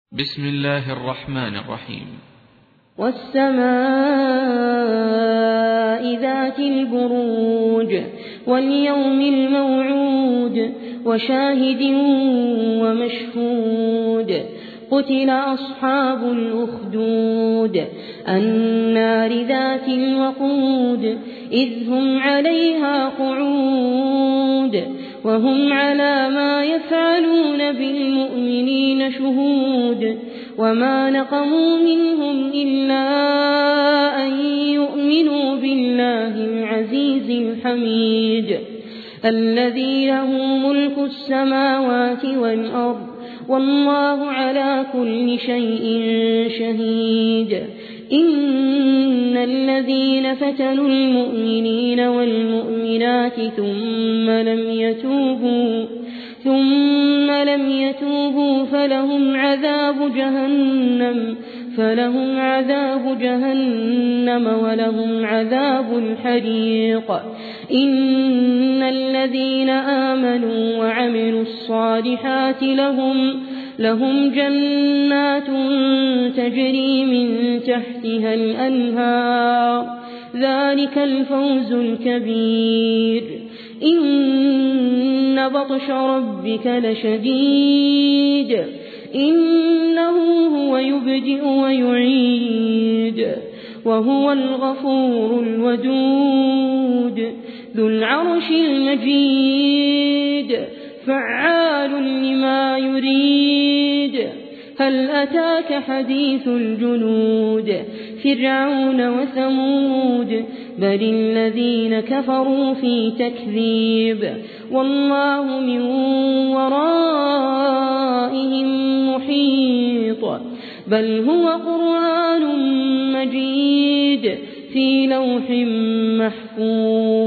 بسم الله الرحمن الرحيم. والسماء ذات البروج واليوم الموعود وشاهد ومشهود قتل أصحاب الأخدود النار ذات الوقود إذ هم عليها قعود وهم على ما يفعلون بالمؤمنين شهود وما نقموا منهم إلا أن يؤمنوا بالله العزيز الحميد الذي له ملك السماوات والأرض والله على كل شيء شهيد. إن الذين فتنوا المؤمنين والمؤمنات ثم لم يتوبوا فلهم عذاب جهنم ولهم عذاب الحريق. إن الذين آمنوا وعملوا الصالحات لهم جنات تجري من تحتها الأنهار ذلك الفوز الكبير. إن بطش ربك لشديد إنه هو يبدئ ويعيد وهو الغفور الودود ذو العرش المجيد فعال لما يريد. هل أتاك حديث الجنود فرعون وثمود بل الذين كفروا في تكذيب والله من ورائهم محيط بل هو قرآن مجيد في لوح محفوظ.